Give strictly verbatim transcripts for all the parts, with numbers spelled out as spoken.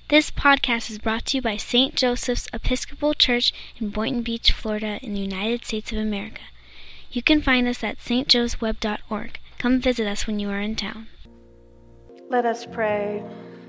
This podcast is brought to you by Saint Joseph's Episcopal Church in Boynton Beach, Florida, in the United States of America. You can find us at s t joes web dot org. Come visit us when you are in town. Let us pray.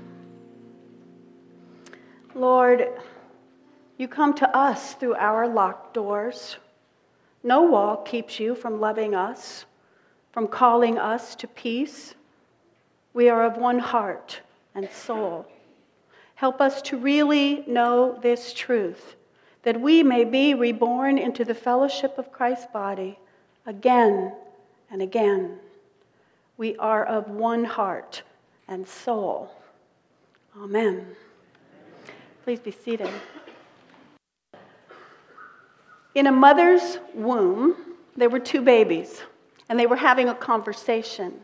Lord, you come to us through our locked doors. No wall keeps you from loving us, from calling us to peace. We are of one heart and soul. Help us to really know this truth, that we may be reborn into the fellowship of Christ's body again and again. We are of one heart and soul. Amen. Please be seated. In a mother's womb, there were two babies, and they were having a conversation.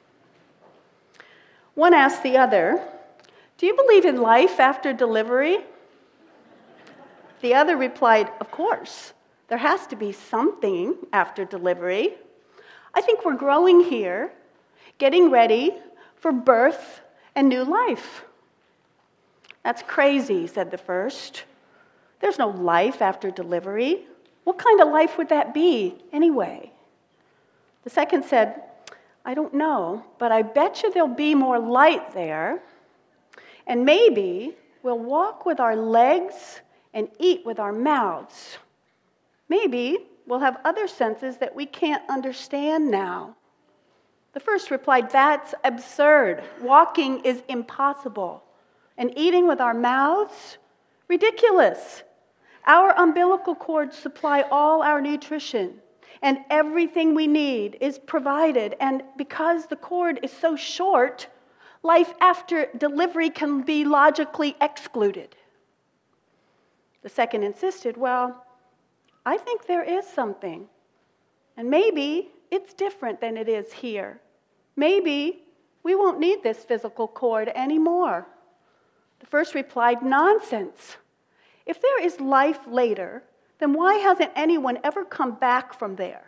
One asked the other, "Do you believe in life after delivery?" The other replied, "Of course. There has to be something after delivery. I think we're growing here, getting ready for birth and new life." "That's crazy," said the first. "There's no life after delivery. What kind of life would that be anyway?" The second said, "I don't know, but I bet you there'll be more light there. And maybe we'll walk with our legs and eat with our mouths. Maybe we'll have other senses that we can't understand now." The first replied, "That's absurd. Walking is impossible. And eating with our mouths? Ridiculous. Our umbilical cords supply all our nutrition, and everything we need is provided. And because the cord is so short, life after delivery can be logically excluded." The second insisted, "Well, I think there is something. And maybe it's different than it is here. Maybe we won't need this physical cord anymore." The first replied, "Nonsense. If there is life later, then why hasn't anyone ever come back from there?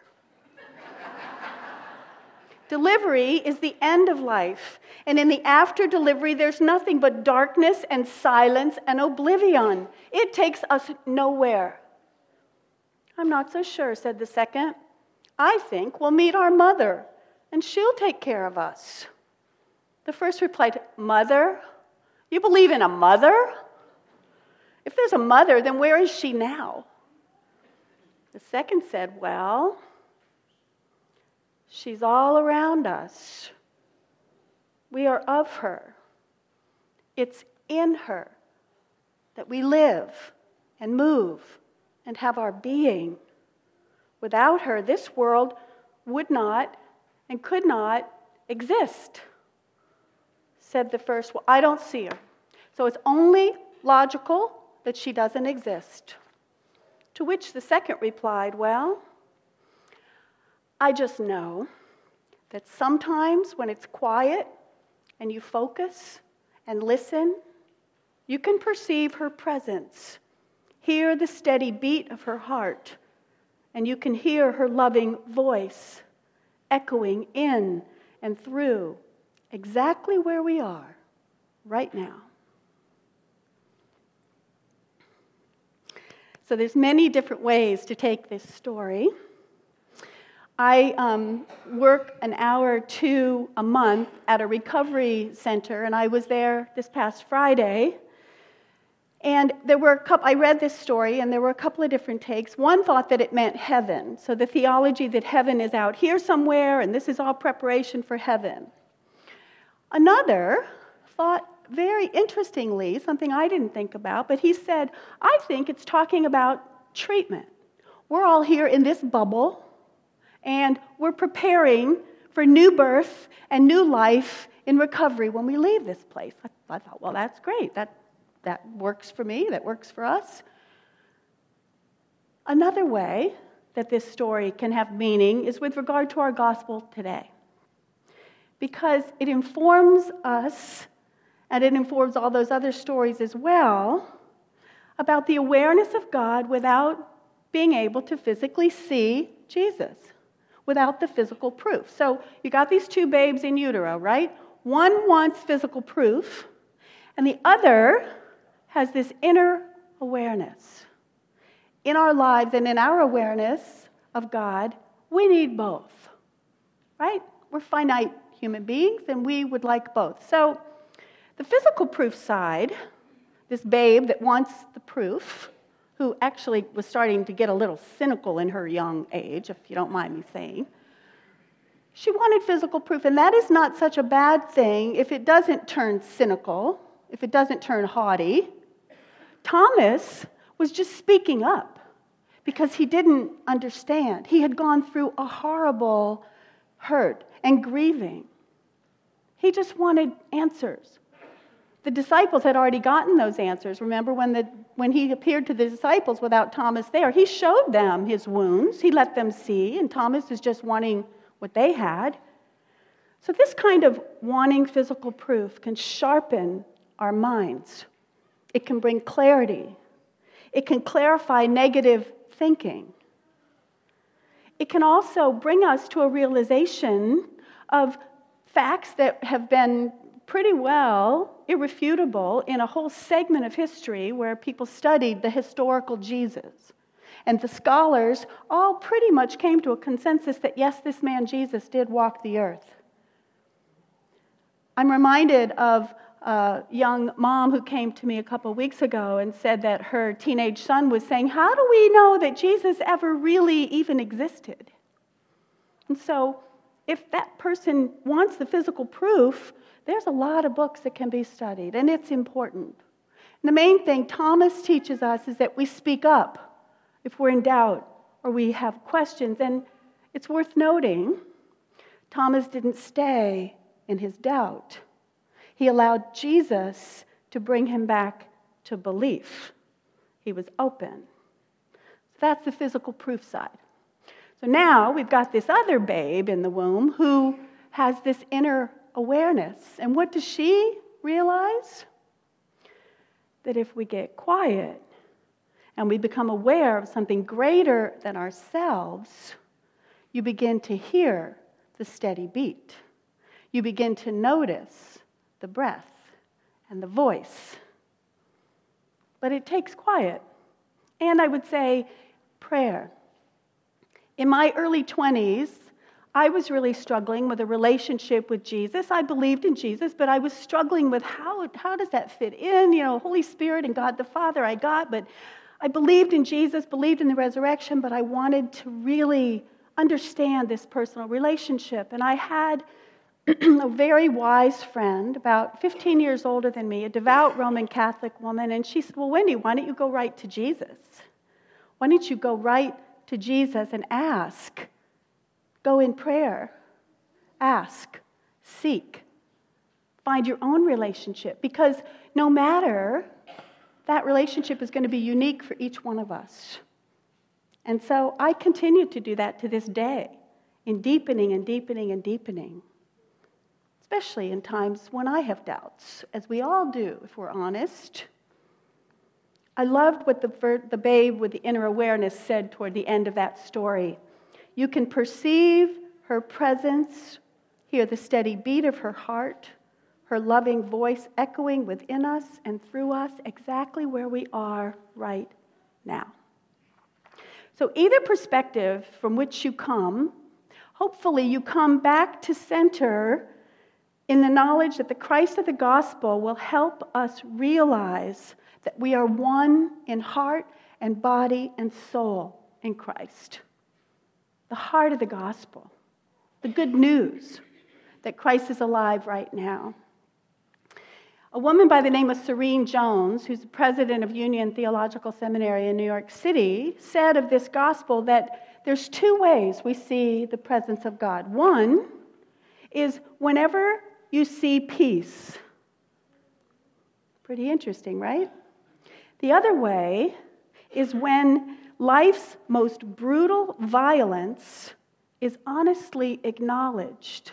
Delivery is the end of life, and in the after delivery, there's nothing but darkness and silence and oblivion. It takes us nowhere." "I'm not so sure," said the second. "I think we'll meet our mother, and she'll take care of us." The first replied, "Mother? You believe in a mother? If there's a mother, then where is she now?" The second said, "Well, she's all around us. We are of her. It's in her that we live and move and have our being. Without her, this world would not and could not exist." Said the first, "Well, I don't see her. So it's only logical that she doesn't exist." To which the second replied, "Well, I just know that sometimes when it's quiet and you focus and listen, you can perceive her presence, hear the steady beat of her heart, and you can hear her loving voice echoing in and through exactly where we are right now." So there's many different ways to take this story. I um, work an hour or two a month at a recovery center, and I was there this past Friday. And there were a couple, I read this story, and there were a couple of different takes. One thought that it meant heaven, so the theology that heaven is out here somewhere, and this is all preparation for heaven. Another thought, very interestingly, something I didn't think about, but he said, "I think it's talking about treatment. We're all here in this bubble, and we're preparing for new birth and new life in recovery when we leave this place." I, I thought, well, that's great. That, that works for me. That works for us. Another way that this story can have meaning is with regard to our gospel today, because it informs us, and it informs all those other stories as well, about the awareness of God without being able to physically see Jesus, without the physical proof. So you got these two babes in utero, right? One wants physical proof, and the other has this inner awareness. In our lives and in our awareness of God, we need both, right? We're finite human beings, and we would like both. So the physical proof side, this babe that wants the proof, who actually was starting to get a little cynical in her young age, if you don't mind me saying, she wanted physical proof, and that is not such a bad thing if it doesn't turn cynical, if it doesn't turn haughty. Thomas was just speaking up because he didn't understand. He had gone through a horrible hurt and grieving. He just wanted answers. The disciples had already gotten those answers. Remember when the when he appeared to the disciples without Thomas there, he showed them his wounds. He let them see, and Thomas is just wanting what they had. So this kind of wanting physical proof can sharpen our minds. It can bring clarity. It can clarify negative thinking. It can also bring us to a realization of facts that have been pretty well irrefutable in a whole segment of history where people studied the historical Jesus. And the scholars all pretty much came to a consensus that, yes, this man Jesus did walk the earth. I'm reminded of a young mom who came to me a couple weeks ago and said that her teenage son was saying, how do we know that Jesus ever really even existed? And so if that person wants the physical proof, there's a lot of books that can be studied, and it's important. And the main thing Thomas teaches us is that we speak up if we're in doubt or we have questions. And it's worth noting, Thomas didn't stay in his doubt. He allowed Jesus to bring him back to belief. He was open. So that's the physical proof side. So now we've got this other babe in the womb who has this inner awareness. And what does she realize? That if we get quiet and we become aware of something greater than ourselves, you begin to hear the steady beat. You begin to notice the breath and the voice. But it takes quiet. And I would say prayer. In my early twenties, I was really struggling with a relationship with Jesus. I believed in Jesus, but I was struggling with how, how does that fit in? You know, Holy Spirit and God the Father I got, but I believed in Jesus, believed in the resurrection, but I wanted to really understand this personal relationship. And I had a very wise friend, about fifteen years older than me, a devout Roman Catholic woman, and she said, well, Wendy, why don't you go right to Jesus? Why don't you go right to Jesus and ask? Go in prayer. Ask. Seek. Find your own relationship, because no matter, that relationship is going to be unique for each one of us. And so I continue to do that to this day, in deepening and deepening and deepening. Especially in times when I have doubts, as we all do, if we're honest. I loved what the, the babe with the inner awareness said toward the end of that story. You can perceive her presence, hear the steady beat of her heart, her loving voice echoing within us and through us exactly where we are right now. So either perspective from which you come, hopefully you come back to center in the knowledge that the Christ of the gospel will help us realize that we are one in heart and body and soul in Christ. The heart of the gospel, the good news that Christ is alive right now. A woman by the name of Serene Jones, who's the president of Union Theological Seminary in New York City, said of this gospel that there's two ways we see the presence of God. One is whenever you see peace. Pretty interesting, right? The other way is when life's most brutal violence is honestly acknowledged.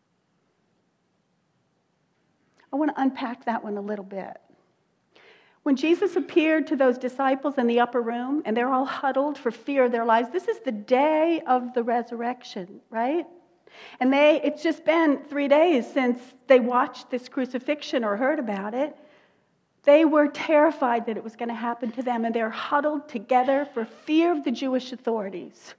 I want to unpack that one a little bit. When Jesus appeared to those disciples in the upper room, and they're all huddled for fear of their lives, this is the day of the resurrection, right? And they it's just been three days since they watched this crucifixion or heard about it. They were terrified that it was going to happen to them, and they're huddled together for fear of the Jewish authorities.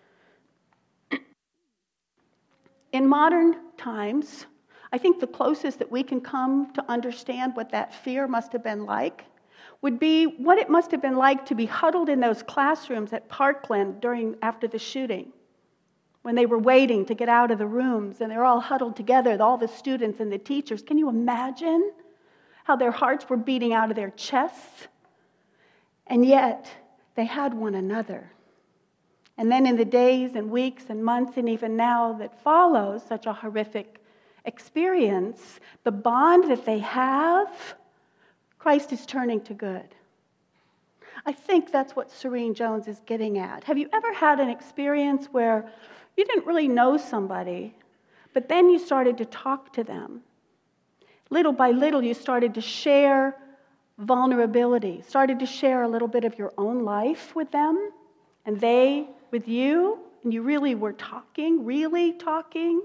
In modern times, I think the closest that we can come to understand what that fear must have been like would be what it must have been like to be huddled in those classrooms at Parkland during after the shooting, when they were waiting to get out of the rooms, and they're all huddled together, all the students and the teachers. Can you imagine how their hearts were beating out of their chests? And yet, they had one another. And then in the days and weeks and months and even now that follows such a horrific experience, the bond that they have, Christ is turning to good. I think that's what Serene Jones is getting at. Have you ever had an experience where you didn't really know somebody, but then you started to talk to them? Little by little, you started to share vulnerability, started to share a little bit of your own life with them, and they with you, and you really were talking, really talking.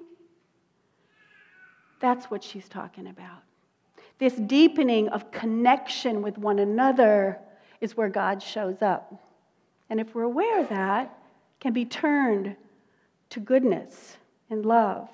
That's what she's talking about. This deepening of connection with one another is where God shows up. And if we're aware of that, it can be turned to goodness and love.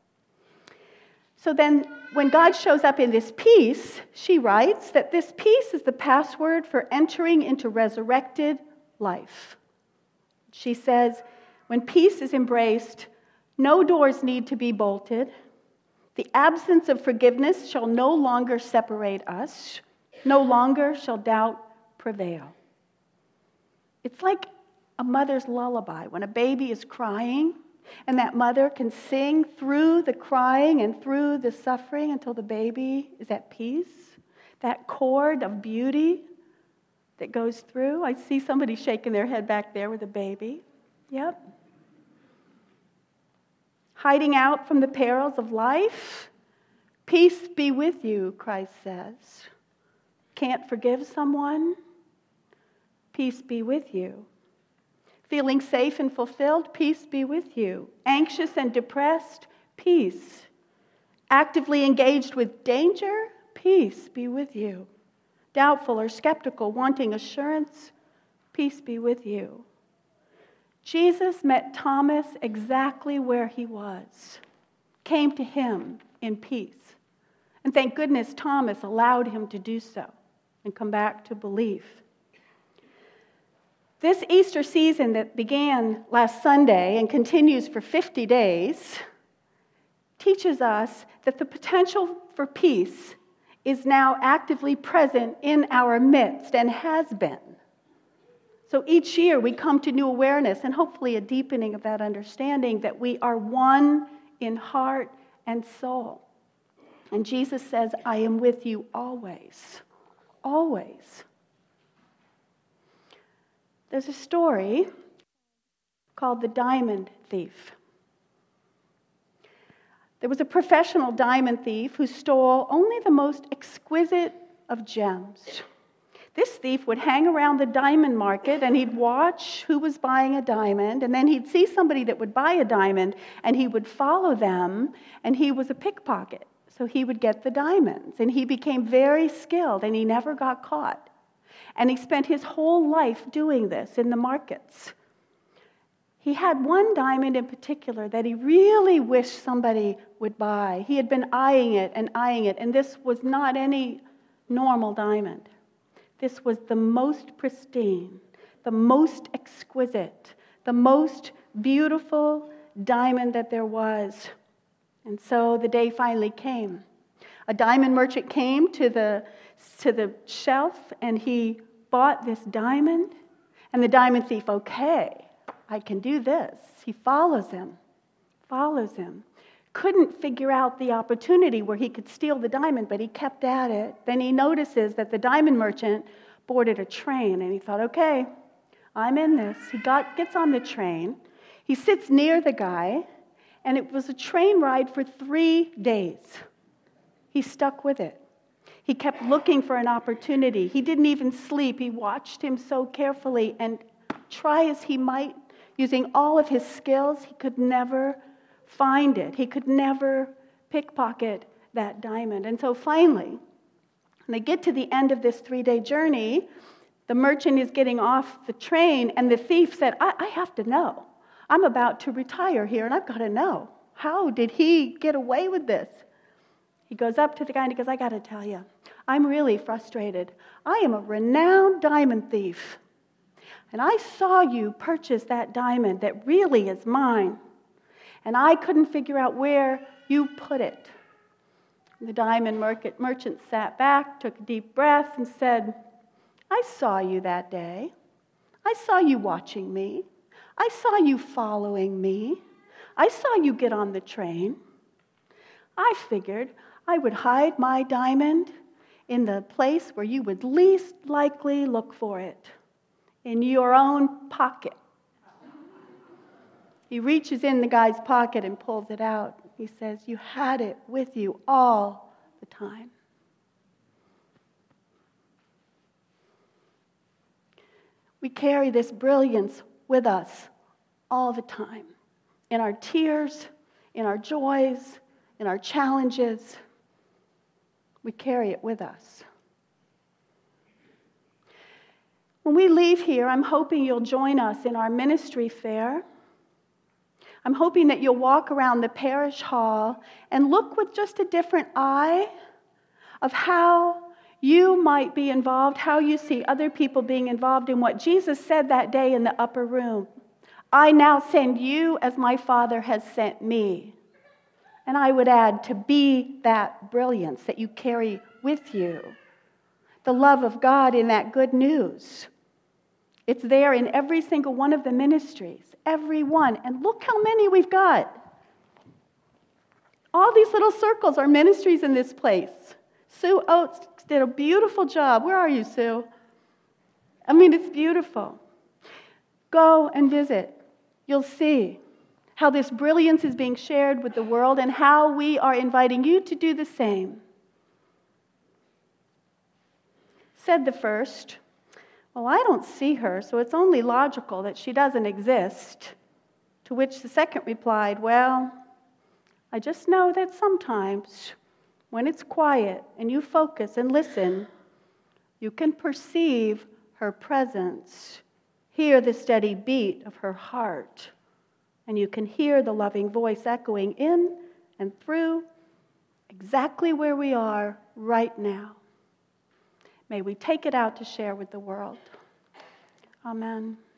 So then, when God shows up in this peace, she writes that this peace is the password for entering into resurrected life. She says, when peace is embraced, no doors need to be bolted. The absence of forgiveness shall no longer separate us. No longer shall doubt prevail. It's like a mother's lullaby when a baby is crying, and that mother can sing through the crying and through the suffering until the baby is at peace. That chord of beauty that goes through. I see somebody shaking their head back there with a baby. Yep. Hiding out from the perils of life. Peace be with you, Christ says. Can't forgive someone? Peace be with you. Feeling safe and fulfilled? Peace be with you. Anxious and depressed? Peace. Actively engaged with danger? Peace be with you. Doubtful or skeptical, wanting assurance? Peace be with you. Jesus met Thomas exactly where he was, came to him in peace. And thank goodness Thomas allowed him to do so and come back to belief. This Easter season that began last Sunday and continues for fifty days teaches us that the potential for peace is now actively present in our midst and has been. So each year we come to new awareness and hopefully a deepening of that understanding that we are one in heart and soul. And Jesus says, I am with you always, always. There's a story called The Diamond Thief. There was a professional diamond thief who stole only the most exquisite of gems. This thief would hang around the diamond market and he'd watch who was buying a diamond, and then he'd see somebody that would buy a diamond and he would follow them, and he was a pickpocket. So he would get the diamonds, and he became very skilled, and he never got caught. And he spent his whole life doing this in the markets. He had one diamond in particular that he really wished somebody would buy. He had been eyeing it and eyeing it, and this was not any normal diamond. This was the most pristine, the most exquisite, the most beautiful diamond that there was. And so the day finally came. A diamond merchant came to the, to the shelf, and he bought this diamond. And the diamond thief, okay, I can do this. He follows him, follows him. Couldn't figure out the opportunity where he could steal the diamond, but he kept at it. Then he notices that the diamond merchant boarded a train, and he thought, okay, I'm in this. He got, gets on the train. He sits near the guy, and it was a train ride for three days. He stuck with it. He kept looking for an opportunity. He didn't even sleep. He watched him so carefully, and try as he might, using all of his skills, he could never find it. He could never pickpocket that diamond. And so finally, And they get to the end of this three-day journey. The merchant is getting off the train, and the thief said, I, I have to know. I'm about to retire here, and I've got to know. How did he get away with this? He goes up to the guy and he goes, I got to tell you, I'm really frustrated. I am a renowned diamond thief. And I saw you purchase that diamond that really is mine. And I couldn't figure out where you put it. The diamond merchant sat back, took a deep breath, and said, I saw you that day. I saw you watching me. I saw you following me. I saw you get on the train. I figured I would hide my diamond in the place where you would least likely look for it, in your own pocket. He reaches in the guy's pocket and pulls it out. He says, you had it with you all the time. We carry this brilliance with us all the time, in our tears, in our joys, in our challenges. We carry it with us. When we leave here, I'm hoping you'll join us in our ministry fair. I'm hoping that you'll walk around the parish hall and look with just a different eye of how you might be involved, how you see other people being involved in what Jesus said that day in the upper room. I now send you as my Father has sent me. And I would add, to be that brilliance that you carry with you. The love of God in that good news. It's there in every single one of the ministries. Every one. And look how many we've got. All these little circles are ministries in this place. Sue Oates did a beautiful job. Where are you, Sue? I mean, it's beautiful. Go and visit. You'll see how this brilliance is being shared with the world and how we are inviting you to do the same. Said the first, well, I don't see her, so it's only logical that she doesn't exist. To which the second replied, well, I just know that sometimes when it's quiet and you focus and listen, you can perceive her presence, hear the steady beat of her heart, and you can hear the loving voice echoing in and through exactly where we are right now. May we take it out to share with the world. Amen.